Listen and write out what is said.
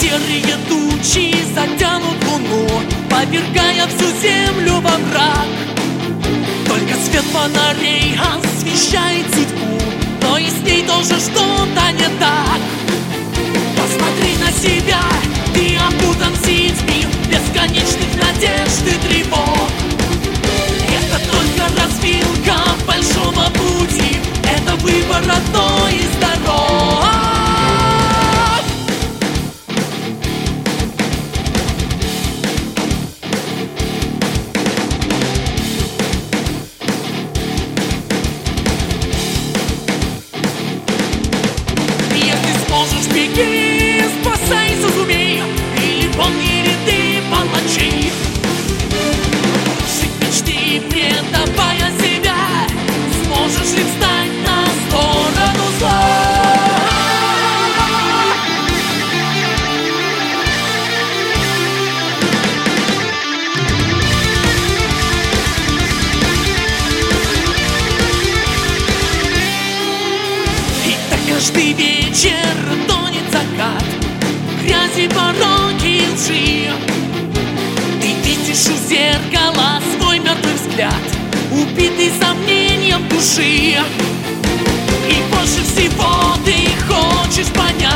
Серые тучи затянут луну, повергая всю землю во мрак. Только свет фонарей освещает судьбу, но и с ней тоже что-то не так. Посмотри на себя, ты опутан сетьми бесконечных надежд и тревог. Это только развилка большого пути, это выбор одной из дорог. Можешь беги, спасайся, сумей, или помни ряды палачей. Жить мечты, предавая себя, сможешь ли встать на сторону зла? И так каждый вечер тонет закат, грязи, пороки, лжи. Ты видишь у зеркала свой мертвый взгляд, убитый сомнением души. И больше всего ты хочешь понять,